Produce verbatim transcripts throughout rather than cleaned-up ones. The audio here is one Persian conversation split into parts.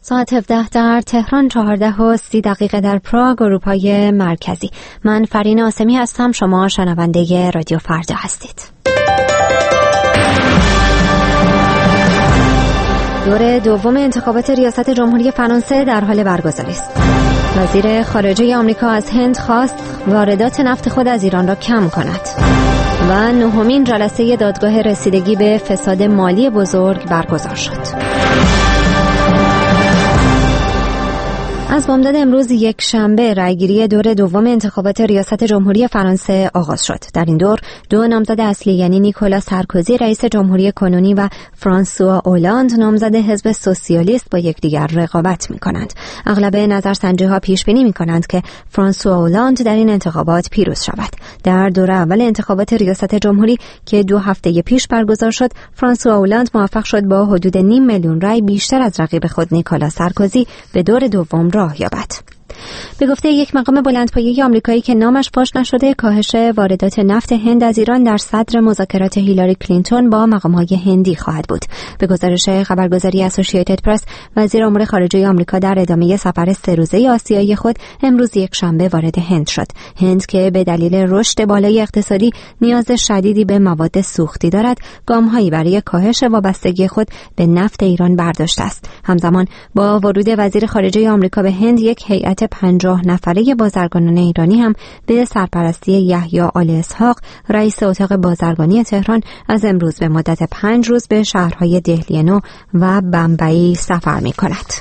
ساعت هفده در تهران، چهارده و سی دقیقه در پراگ، اروپای مرکزی. من فرین آسمی هستم. شما شنونده رادیو فردا هستید. دور دوم انتخابات ریاست جمهوری فرانسه در حال برگزاری است. وزیر خارجه آمریکا از هند خواست واردات نفت خود از ایران را کم کند و نهمین جلسه دادگاه رسیدگی به فساد مالی بزرگ برگزار شد. از بامداد امروز یک شنبه رأیگیری دور دوم انتخابات ریاست جمهوری فرانسه آغاز شد. در این دور دو نامزد اصلی یعنی نیکولا سارکوزی رئیس جمهوری کنونی و فرانسوا اولاند نامزد حزب سوسیالیست با یکدیگر رقابت می‌کنند. اغلب نظرسنجی‌ها پیش بینی می‌کنند که فرانسوا اولاند در این انتخابات پیروز شود. در دور اول انتخابات ریاست جمهوری که دو هفته پیش برگزار شد، فرانسوا اولاند موفق شد با حدود نیم میلیون رأی بیشتر از رقیب خود نیکولا سارکوزی به دور دوم راه یابد. به گفته یک مقام بلندپایه آمریکایی که نامش فاش نشده، کاهش واردات نفت هند از ایران در صدر مذاکرات هیلاری کلینتون با مقام‌های هندی خواهد بود. به گزارش خبرگزاری اسوسییتد پرس، وزیر امور خارجه آمریکا در ادامه سفر سه روزه آسیایی خود امروز یک شنبه وارد هند شد. هند که به دلیل رشد بالای اقتصادی نیاز شدیدی به مواد سوختی دارد، گام‌هایی برای کاهش وابستگی خود به نفت ایران برداشته است. همزمان با ورود وزیر خارجه آمریکا به هند، یک هیئت پنجاه نفره بازرگانان ایرانی هم به سرپرستی یحیی آل اسحاق، رئیس اتاق بازرگانی تهران، از امروز به مدت پنج روز به شهرهای دهلی نو و بمبئی سفر می کند.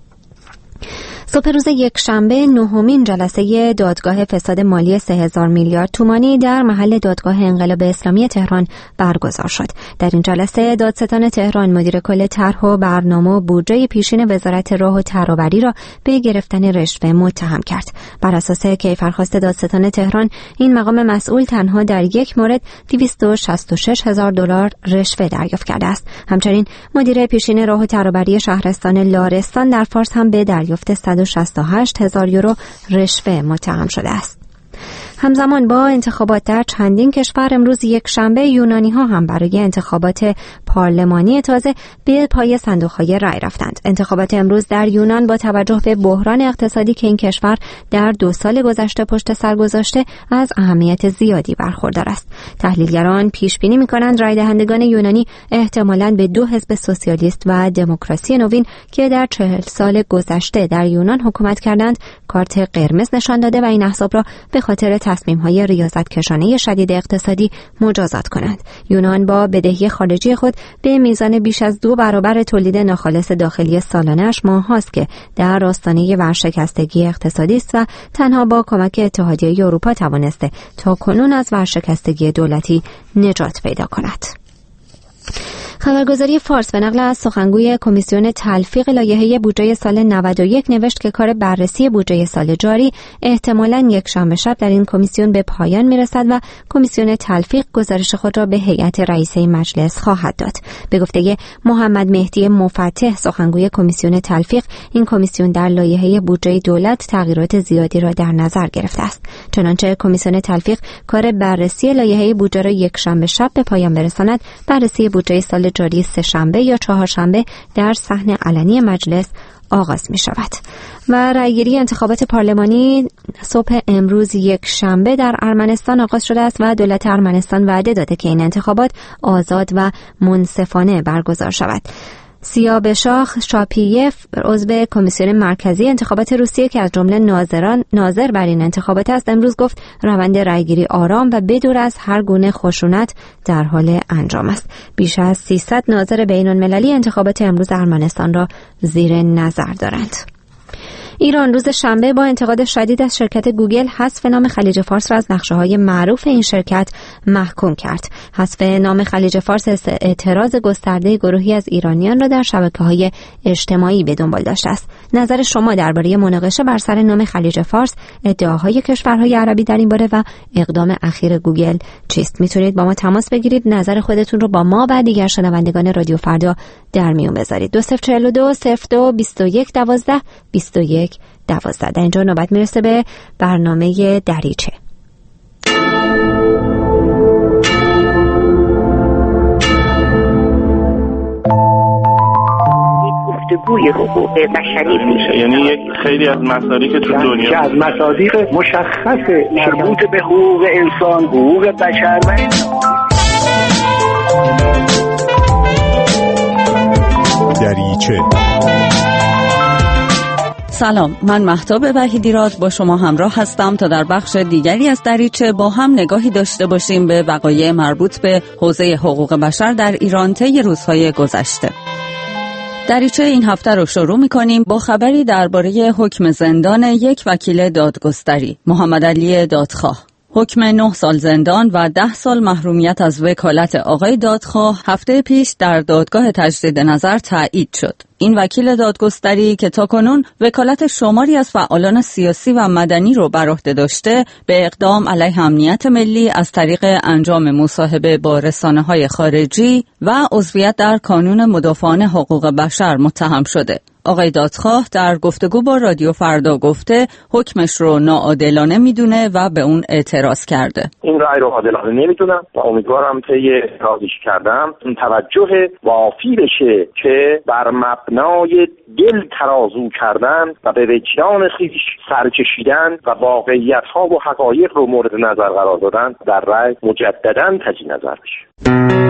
صبح روز یک شنبه نهمین جلسه دادگاه فساد مالی سه هزار میلیارد تومانی در محل دادگاه انقلاب اسلامی تهران برگزار شد. در این جلسه دادستان تهران مدیر کل طرح و برنامه و بودجه پیشین وزارت راه و ترابری را به گرفتن رشوه متهم کرد. بر اساس کیفرخواست دادستان تهران، این مقام مسئول تنها در یک مورد دویست و شصت و شش هزار دلار رشوه دریافت کرده است. همچنین مدیر پیشین راه و ترابری شهرستان لارستان در فارس هم به دریافت صد و شصت و هشت هزار یورو رشوه متهم شده است. همزمان با انتخابات در چندین کشور، امروز یک شنبه یونانی ها هم برای انتخابات پارلمانی تازه به پای صندوق های رای رفتند. انتخابات امروز در یونان با توجه به بحران اقتصادی که این کشور در دو سال گذشته پشت سر گذاشته از اهمیت زیادی برخوردار است. تحلیلگران پیش بینی می‌کنند رای دهندگان یونانی احتمالاً به دو حزب سوسیالیست و دموکراسی نوین که در چهل سال گذشته در یونان حکومت کردند کارت قرمز نشان داده و این احزاب را به خاطر تصمیم‌های ریاضت‌کشانه شدید اقتصادی مجازات کنند. یونان با بدهی خارجی خود به میزان بیش از دو برابر تولید ناخالص داخلی سالانه‌اش ماه‌هاست که در آستانه ورشکستگی اقتصادی است و تنها با کمک اتحادیه اروپا توانسته تا کنون از ورشکستگی دولتی نجات پیدا کند. خبرگزاری فارس به نقل از سخنگوی کمیسیون تلفیق لایحه بودجه سال نود و یک نوشت که کار بررسی بودجه سال جاری احتمالاً یک شنبه شب در این کمیسیون به پایان میرسد و کمیسیون تلفیق گزارش خود را به هیئت رئیسه مجلس خواهد داد. به گفته محمد مهدی مفتح، سخنگوی کمیسیون تلفیق، این کمیسیون در لایحه بودجه دولت تغییرات زیادی را در نظر گرفته است. چنانچه کمیسیون تلفیق کار بررسی لایحه بودجه را یک شنبه شب به پایان برساند، بررسی بودجه سال جاری سه شنبه یا چهارشنبه در صحن علنی مجلس آغاز می شود. و رأیگیری انتخابات پارلمانی صبح امروز یک شنبه در ارمنستان آغاز شده است و دولت ارمنستان وعده داده که این انتخابات آزاد و منصفانه برگزار شود. سیابشاخ شاپییف، عضو کمیسیون مرکزی انتخابات روسیه که از جمله ناظران ناظر بر این انتخابات است، امروز گفت روند رأیگیری آرام و بدور از هر گونه خشونت در حال انجام است. بیش از سیصد ناظر بین‌المللی انتخابات امروز ارمنستان را زیر نظر دارند. ایران روز شنبه با انتقاد شدید از شرکت گوگل حذف نام خلیج فارس را از نقشه‌های معروف این شرکت محکوم کرد. حذف نام خلیج فارس اعتراض گسترده گروهی از ایرانیان را در شبکه‌های اجتماعی به دنبال داشته است. نظر شما درباره مناقشه بر سر نام خلیج فارس، ادعاهای کشورهای عربی در این باره و اقدام اخیر گوگل چیست؟ میتونید با ما تماس بگیرید، نظر خودتون رو با ما و دیگر شنوندگان رادیو فردا در میون بذارید. دو صفر چهل و دو صفر دو بیست و یک دوازده بیست و یک دوازده. در اینجا نوبت میرسه به برنامه دریچه. گفتگوی حقوق بشری میشه. یعنی یک خیلی از مسائلی که تو دنیا که از مصادیق مشخص مربوط به حقوق انسان، حقوق بشر و دریچه. سلام، من مهتاب وحیدیراد با شما همراه هستم تا در بخش دیگری از دریچه با هم نگاهی داشته باشیم به وقایع مربوط به حوزه حقوق بشر در ایران طی روزهای گذشته. دریچه این هفته رو شروع می‌کنیم با خبری درباره حکم زندان یک وکیل دادگستری، محمد علی دادخواه. حکم نه سال زندان و ده سال محرومیت از وکالت آقای دادخواه هفته پیش در دادگاه تجدید نظر تایید شد. این وکیل دادگستری که تاکنون وکالت شماری از فعالان سیاسی و مدنی رو بر عهده داشته، به اقدام علیه امنیت ملی از طریق انجام مصاحبه با رسانه‌های خارجی و عضویت در کانون مدافعان حقوق بشر متهم شده. آقای دادخواه در گفتگو با رادیو فردا گفته حکمش رو ناعادلانه میدونه و به اون اعتراض کرده. این رأی رو عادلانه نمیدونم و امیدوارم طی اعتراضش کردم این توجه وافی بشه که بر مبنای دل ترازو کردن و به وجدان خویش سر کشیدن و واقعیت‌ها و حقایق رو مورد نظر قرار دادن در رأی مجدداً تجدید نظر بشه.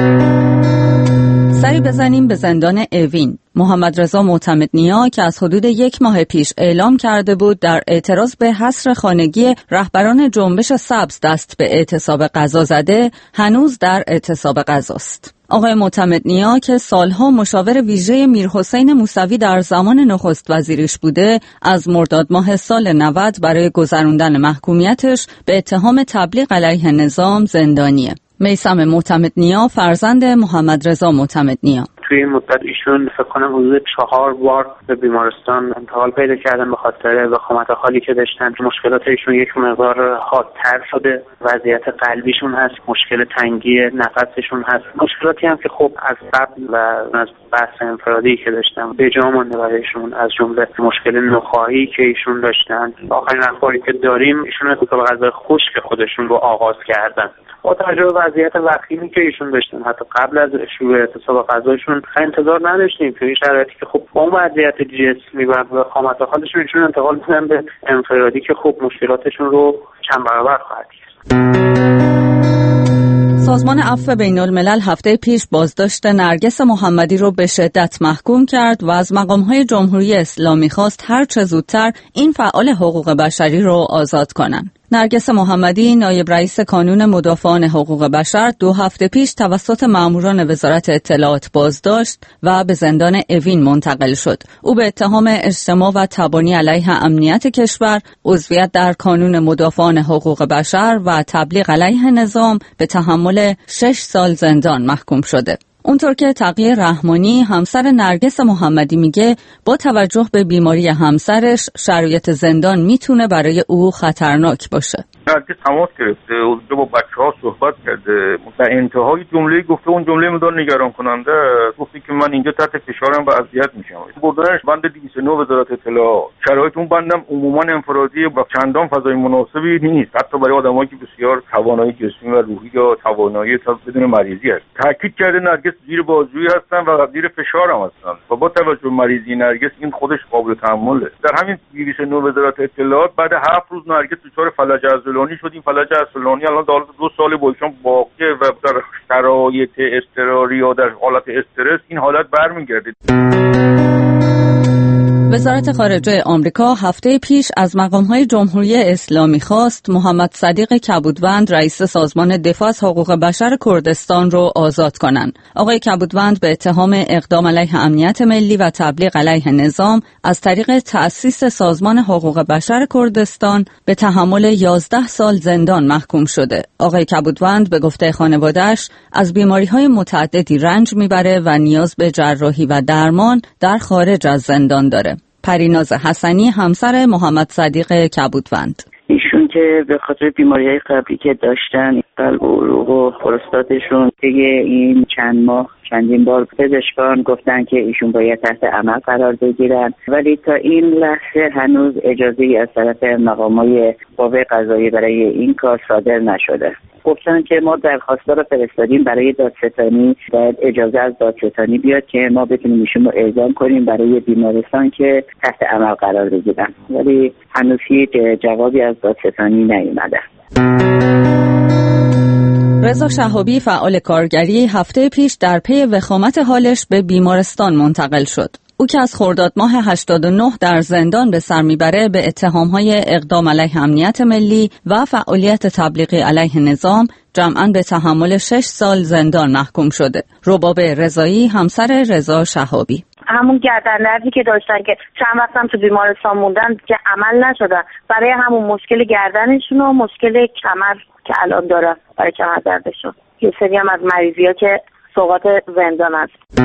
سری بزنیم به زندان اوین. محمد رضا معتمدنیا که از حدود یک ماه پیش اعلام کرده بود در اعتراض به حصر خانگی رهبران جنبش سبز دست به اعتصاب غذا زده، هنوز در اعتصاب غذاست. آقای معتمدنیا که سالها مشاور ویژه میرحسین موسوی در زمان نخست وزیریش بوده، از مرداد ماه سال نود برای گذراندن محکومیتش به اتهام تبلیغ علیه نظام زندانیه. میثم معتمدنیا فرزند محمد رضا معتمدنیا. توی این مدت ایشون فکر کنم حدود چهار بار به بیمارستان انتقال پیدا کردن به خاطر وخامت حالی که داشتن. مشکلات ایشون یک مقدار حادتر شده، وضعیت قلبیشون هست، مشکل تنگی نفسشون هست، مشکلاتی هم که خب از قبل و از بحث انفرادی که داشتن به جا مونده برایشون، از جمله مشکل نخاعی که ایشون داشتن. آخرین اخباری که داریم ایشون اعتصاب غذای خشک خودشون رو آغاز کردن. با توجه به وضعیت وخیمی که ایشون داشتن، حتی قبل از شروع اعتصاب غذایشون انتظار نداشتیم که این شرایطی که خب با وضعیت جسمی و وخامت حالشون ایشون انتقال بدن به انفرادی که خب مشکلاتشون رو چند برابر خواهد کرد. سازمان عفو بین الملل هفته پیش بازداشت نرگس محمدی رو به شدت محکوم کرد و از مقام‌های جمهوری اسلامی خواست هر چه زودتر این فعال حقوق بشری رو آزاد کنن. نرگس محمدی نایب رئیس کانون مدافعان حقوق بشر دو هفته پیش توسط ماموران وزارت اطلاعات بازداشت و به زندان اوین منتقل شد. او به اتهام اجتماع و تبانی علیه امنیت کشور، عضویت در کانون مدافعان حقوق بشر و تبلیغ علیه نظام به تحمل شش سال زندان محکوم شده. اونطور که تقی رحمانی همسر نرگس محمدی میگه با توجه به بیماری همسرش شرایط زندان میتونه برای او خطرناک باشه. نرگس تماس گرفته، اونجا با بچه‌ها صحبت کرده، در انتهای جمله گفته اون جمله مدار نگران کننده، گفته که من اینجا تحت فشارم و اذیت میشم. بردنش بند دویست و نه وزارت اطلاعات. شرایط اون بندم عموما انفرادی و چندان فضای مناسبی نیست، حتی برای آدمایی که بسیار توانایی جسمی و روحی یا توانایی تا بدون مریضی هست. تاکید کرده نرگس زیر بازجویی هستن و زیر فشار هم هستن و با توجه به مریضی نرگس این خودش قابل تحمله. در همین دویست و نه وزارت اطلاعات بعد هفت روز نرگس دچار فلج عضلانی شد. این فلج عضلانی الان در دو سال با ایشون باقیه و در شرایط اضطراری یا در حالت استرس این حالت برمیگرده. وزارت خارجه آمریکا هفته پیش از مقام‌های جمهوری اسلامی خواست محمد صدیق کبودوند رئیس سازمان دفاع از حقوق بشر کردستان رو آزاد کنند. آقای کبودوند به اتهام اقدام علیه امنیت ملی و تبلیغ علیه نظام از طریق تأسیس سازمان حقوق بشر کردستان به تحمل یازده سال زندان محکوم شده. آقای کبودوند به گفته خانواده‌اش از بیماری‌های متعددی رنج میبره و نیاز به جراحی و درمان در خارج از زندان داره. پریناز حسنی همسر محمد صدیق کبودوند. ایشون که به خاطر بیماری‌های قبلی که داشتن، قلب و عروق و پروستاتشون، دیگه این چند ماه چندین بار پزشکان گفتن که ایشون باید تحت عمل قرار بگیرن، ولی تا این لحظه هنوز اجازه‌ای از طرف مقامات قوه قضاییه برای این کار صادر نشده. گفتن که ما درخواست رو فرستادیم برای دادستانی، باید اجازه از دادستانی بیاد که ما بتونیم ایشون رو اعزام کنیم برای بیمارستان که تحت عمل قرار بگیرن، ولی هنوز هیچ جوابی از دادستانی نیومده. رضا شهابی فعال کارگری هفته پیش در پی وخامت حالش به بیمارستان منتقل شد. او که از خرداد ماه هشتاد و نه در زندان به سر میبره به اتهامهای اقدام علیه امنیت ملی و فعالیت تبلیغی علیه نظام جمعاً به تحمل شش سال زندان محکوم شده. رباب رضایی همسر رضا شهابی: همون گردن‌دردی که داشتن که چند وقتم تو بیمارستان موندن که عمل نشدن، برای همون مشکل گردنشون و مشکل کمر که الان داره برای کمر دردشون، یه سری هم از مریضی‌ها که سوغات زندان است.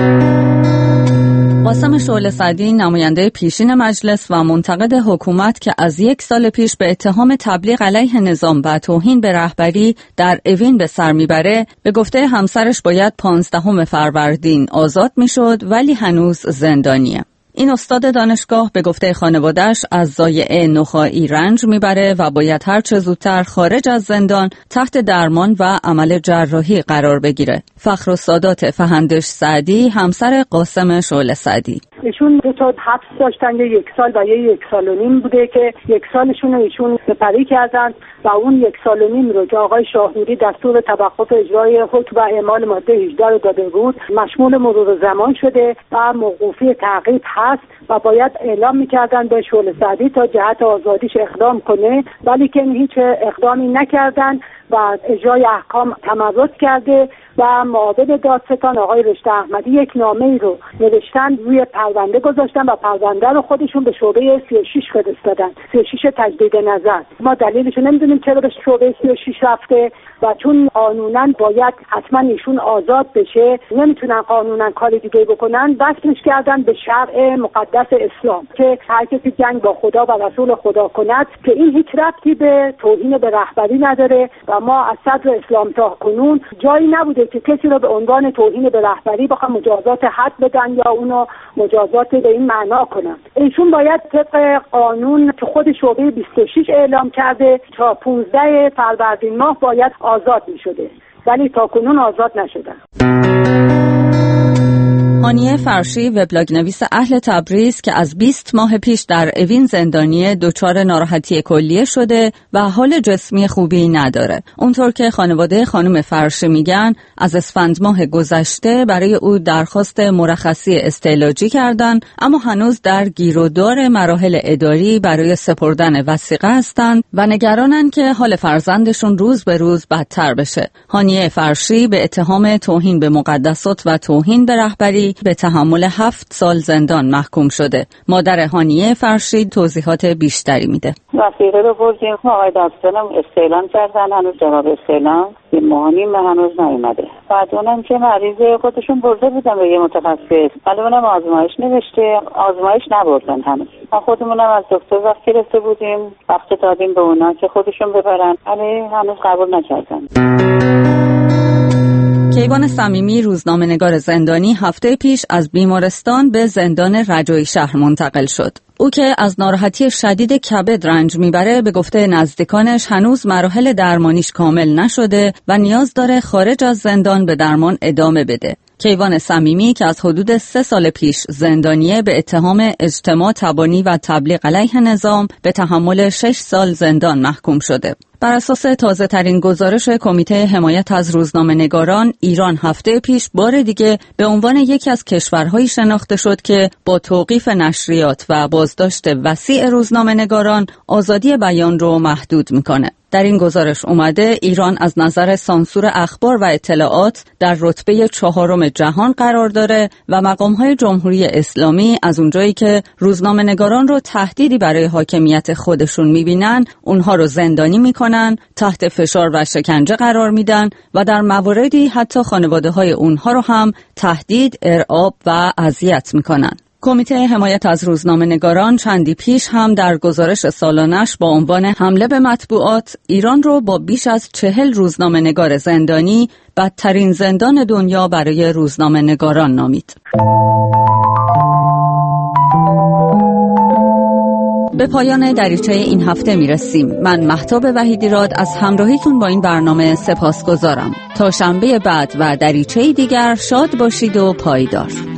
قاسم شعله سعدی نماینده پیشین مجلس و منتقد حکومت که از یک سال پیش به اتهام تبلیغ علیه نظام و توهین به رهبری در اوین به سر میبره، به گفته همسرش باید پانزدهم فروردین آزاد میشد ولی هنوز زندانیه. این استاد دانشگاه به گفته خانواده‌اش از ضایعه نخاعی رنج میبره و باید هر چه زودتر خارج از زندان تحت درمان و عمل جراحی قرار بگیره. فخرالسادات فهندش سعدی همسر قاسم شعله سعدی: ایشون دو تا حبس داشتن، یه یک سال و یه یک سال و نیم بوده که یک سالشون رو ایشون سپری کردن و اون یک سال و نیم رو که آقای شاهنوری دستور توقف اجرای حکم و اعمال ماده هجده رو داده بود مشمول مرور زمان شده و موقوفی تعقیب هست و باید اعلام میکردن به شعله سعدی تا جهت آزادیش اقدام کنه، ولی که هیچ اقدامی نکردن و اجرای احکام تمرد کرده و معاون دادستان آقای رشته احمدی یک نامه‌ای رو نوشتن روی پرونده گذاشتن و پرونده رو خودشون به شعبه سی و شش فرستادن، سی و شش تجدید نظر. ما دلیلش رو نمیدونیم چرا به شعبه سی و شش رفته و چون قانونا باید حتما ایشون آزاد بشه، نمیتونن قانونا کاری دیگه بکنن، وصلش کردن به شرع مقدس اسلام که هر کسی جنگ با خدا و رسول خدا کند، که این هیچ ربطی به توهین به رهبری نداره و ما از صدر اسلام تا کنون جایی نبوده که کسی رو به عنوان توهین به رهبری بخوام مجازات حد بدن یا اونو مجازات به این معنا کنن. ایشون باید طبق قانون که خود شعبه بیست و شش اعلام کرده تا پانزده فروردین ماه باید آزاد می شده، ولی تا کنون آزاد نشدن. هانیه فرشی وبلاگ نویس اهل تبریز که از بیست ماه پیش در اوین زندانی دچار ناراحتی کلیه شده و حال جسمی خوبی نداره. اونطور که خانواده خانم فرشی میگن از اسفند ماه گذشته برای او درخواست مرخصی استعلاجی کردن، اما هنوز در گیرودار مراحل اداری برای سپردن وثیقه هستند و نگرانن که حال فرزندشون روز به روز بدتر بشه. هانیه فرشی به اتهام توهین به مقدسات و توهین به رهبری به تحمل هفت سال زندان محکوم شده. مادر هانیه فرشی توضیحات بیشتری میده. وثیقه رو بردیم، آقای دادستانم استعلام کردن، هنوز جواب استعلام یه مهانیم هنوز نیومده. بعد اونم که مریض خودشون برده بودن به یه متخصص، ولی اونم آزمایش نوشته، آزمایش نبردن هنوز. ما خودمونم از دکتر وقت گرفته بودیم، وقت دادیم به اونا که خودشون ببرن، ولی هنوز قبول نکردن. کیوان صمیمی روزنامه‌نگار زندانی هفته پیش از بیمارستان به زندان رجایی شهر منتقل شد. او که از ناراحتی شدید کبد رنج میبره به گفته نزدیکانش هنوز مراحل درمانیش کامل نشده و نیاز داره خارج از زندان به درمان ادامه بده. کیوان صمیمی که از حدود سه سال پیش زندانیه به اتهام اجتماع تبانی و تبلیغ علیه نظام به تحمل شش سال زندان محکوم شده. بر اساس تازه ترین گزارش کمیته حمایت از روزنامه‌نگاران، ایران هفته پیش بار دیگه به عنوان یکی از کشورهایی شناخته شد که با توقیف نشریات و بازداشت وسیع روزنامه‌نگاران آزادی بیان رو محدود میکنه. در این گزارش اومده ایران از نظر سانسور اخبار و اطلاعات در رتبه چهارم جهان قرار داره و مقام‌های جمهوری اسلامی از اونجایی که روزنامه‌نگاران رو تهدیدی برای حاکمیت خودشون می‌بینن، اونها رو زندانی می‌کنن، تحت فشار و شکنجه قرار میدن و در مواردی حتی خانواده‌های اونها رو هم تهدید، ارعاب و اذیت می‌کنن. کمیته حمایت از روزنامه‌نگاران چندی پیش هم در گزارش سالانش با عنوان حمله به مطبوعات ایران رو با بیش از چهل روزنامه‌نگار زندانی بدترین زندان دنیا برای روزنامه‌نگاران نامید. به پایان دریچه این هفته میرسیم. من مهتاب وحیدیراد از همراهیتون با این برنامه سپاسگزارم. تا شنبه بعد و دریچه دیگر شاد باشید و پایدار.